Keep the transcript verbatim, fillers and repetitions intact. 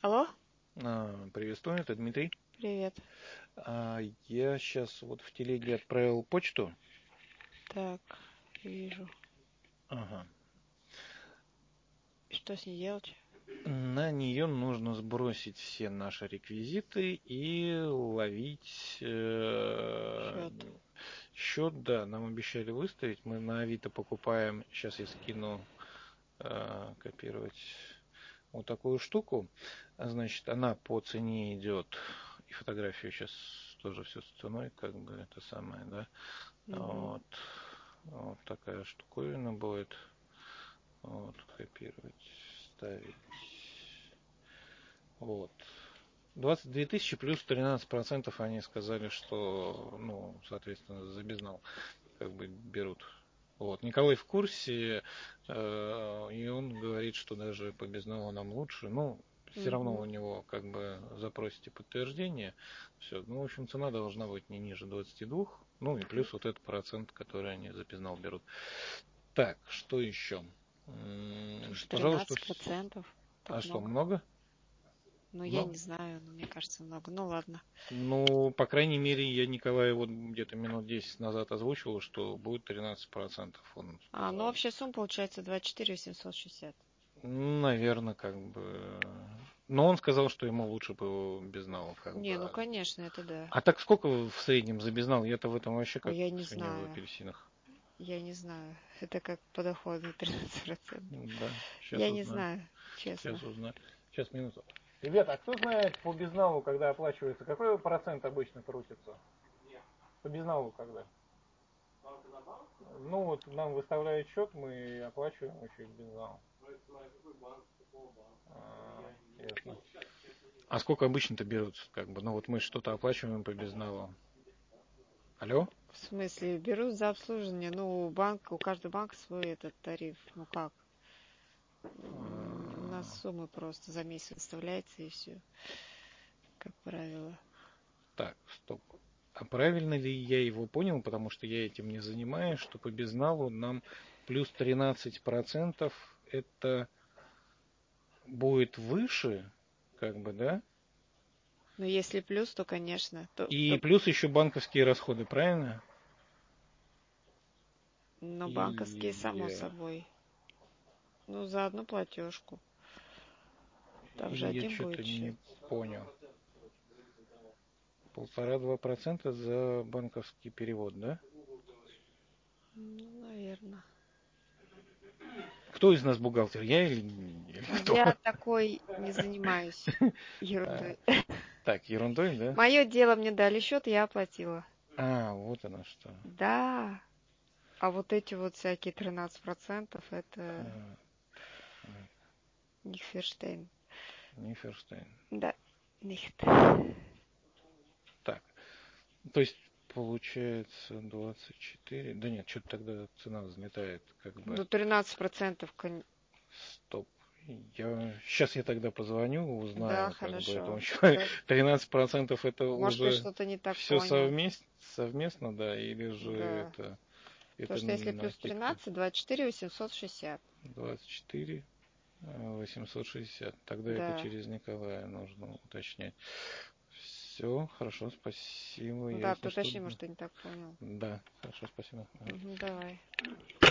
Алло? А, Приветствую, это Дмитрий. Привет. А, Я сейчас вот в телеге отправил почту. Так, вижу. Ага. Что с ней делать? На нее нужно сбросить все наши реквизиты и ловить э, Счет. счет. Да, нам обещали выставить. Мы на Авито покупаем. Сейчас я скину э, копировать вот такую штуку. А, Значит, она по цене идет. И фотографию сейчас тоже все с ценой, как бы это самое, да. Угу. Вот. Вот такая штуковина будет. Вот, копировать, ставить. Вот. двадцать две тысячи плюс тринадцать процентов они сказали, что, ну, соответственно, за безнал как бы берут. Вот. Николай в курсе, э, и он говорит, что даже по безналу нам лучше. Ну, все равно у Угу. него как бы запросите подтверждение. Все. Ну, в общем, цена должна быть не ниже двадцати двух. Ну и плюс вот этот процент, который они за безнал берут. Так, что еще? М, Слушай, Пожалуйста. тринадцать процентов. А Так что, много? много? Ну, я Ну, не знаю, но мне кажется, много. Ну, ладно. ну, по крайней мере, я Николаю вот где-то минут десять назад озвучивал, что будет тринадцать процентов. Он А, ну, сказал. общая сумма получается двадцать четыре тысячи восемьсот шестьдесят. Наверное, как бы. Но он сказал, что ему лучше бы безналов, как Не, ну, бы. конечно, это да. А так сколько в среднем за безнал? Я-то в этом вообще А как я не свинья в знаю. апельсинах. Я не знаю. Это как подоходный тринадцать процентов. Да, сейчас Я не узнаю. знаю, честно. Сейчас узнаю. Сейчас, минуту. Ребята, а кто знает по безналу, когда оплачивается, какой процент обычно крутится? По безналу когда? Ну вот нам выставляют счет, мы оплачиваем еще безнал. А, ясно. А сколько обычно-то берут? Как бы, ну вот мы что-то оплачиваем по безналу. Алло? В смысле, берут за обслуживание. Ну, у банка, у каждого банка свой этот тариф. Ну как? У нас суммы просто за месяц выставляется и все, как правило. Так, стоп. А правильно ли я его понял, потому что я этим не занимаюсь, что по безналу нам плюс тринадцать процентов это будет выше, как бы, да? Но если плюс, то, конечно. То, И то, плюс еще банковские расходы, правильно? но банковские, Или само я, собой. Ну, за одну платежку. Там же или я один что-то будет счет. не понял. Полтора-два процента за банковский перевод, да? Ну, наверное. Кто из нас бухгалтер? Я или, или кто? Я такой не занимаюсь А, ерундой. так, ерундой, да? Мое дело, мне дали счет, я оплатила. А, вот оно что. Да. А вот эти вот всякие тринадцать процентов это А, Нихферштейн. Ниферштейн. Да, нихт. Так, то есть получается двадцать четыре. Да нет, что-то тогда цена взлетает, как бы. Ну, тринадцать процентов, кон- Стоп. Я... Сейчас я тогда позвоню, да, узнаю, как бы хорошо. этому человеку. Да. тринадцать процентов это Может, ты уже что-то не так все понял. совместно, совместно, да, или же Да. это, Потому это что если плюс накидка тринадцать, двадцать четыре восемьсот шестьдесят. двадцать четыре восемьсот шестьдесят. Тогда это Да. через Николая нужно уточнять. Все, хорошо, спасибо. Да, Ясно, ты что уточни, да. может, ты не так понял. Да, хорошо, спасибо. Ага. Мгм, давай.